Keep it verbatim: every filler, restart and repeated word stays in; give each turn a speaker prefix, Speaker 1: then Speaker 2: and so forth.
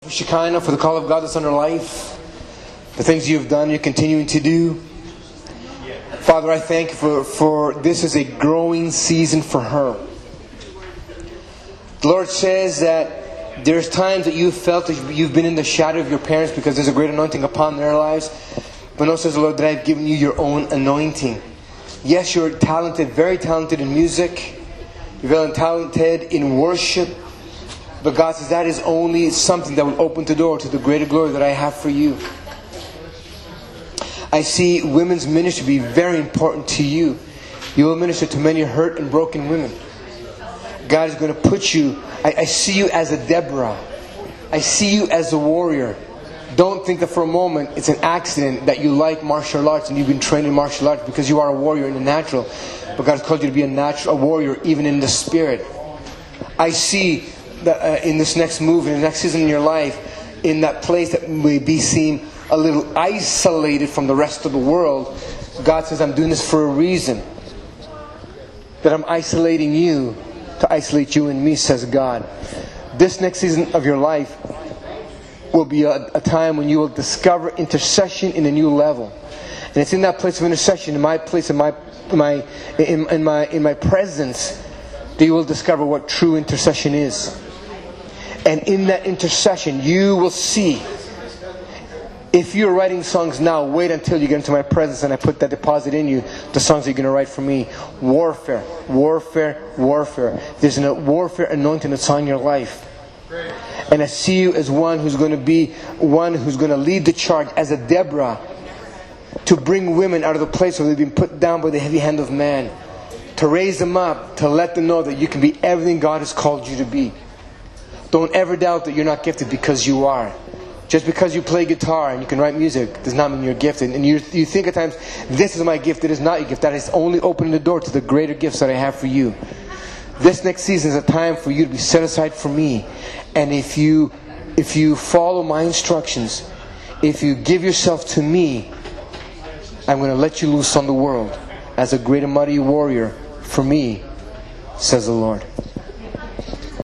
Speaker 1: Shekinah, for the call of God that's on her life, the things you've done, you're continuing to do. Father, I thank you for, for this is a growing season for her. The Lord says that there's times that you've felt that you've been in the shadow of your parents because there's a great anointing upon their lives. But no, says the Lord, that I've given you your own anointing. Yes, you're talented, very talented in music. You're very talented in worship. But God says that is only something that will open the door to the greater glory that I have for you. I see women's ministry be very important to you. You will minister to many hurt and broken women. God is going to put you, I, I see you as a Deborah. I see you as a warrior. Don't think that for a moment it's an accident that you like martial arts and you've been trained in martial arts, because you are a warrior in the natural. But God has called you to be a natural, a warrior even in the spirit. I see that uh, in this next move, in the next season in your life, in that place that may be seen a little isolated from the rest of the world, God says, I'm doing this for a reason. That I'm isolating you to isolate you and me, says God. This next season of your life will be a, a time when you will discover intercession in a new level. And it's in that place of intercession, in my place, in my, in my, in, in my, in my presence, that you will discover what true intercession is. And in that intercession, you will see. If you're writing songs now, wait until you get into my presence and I put that deposit in you, the songs that you're going to write for me. Warfare, warfare, warfare. There's a warfare anointing that's on your life. And I see you as one who's going to be one who's going to lead the charge as a Deborah to bring women out of the place where they've been put down by the heavy hand of man. To raise them up, to let them know that you can be everything God has called you to be. Don't ever doubt that you're not gifted, because you are. Just because you play guitar and you can write music does not mean you're gifted. And you, you think at times, this is my gift. It is not your gift. That is only opening the door to the greater gifts that I have for you. This next season is a time for you to be set aside for me. And if you, if you follow my instructions, if you give yourself to me, I'm going to let you loose on the world as a great and mighty warrior for me, says the Lord.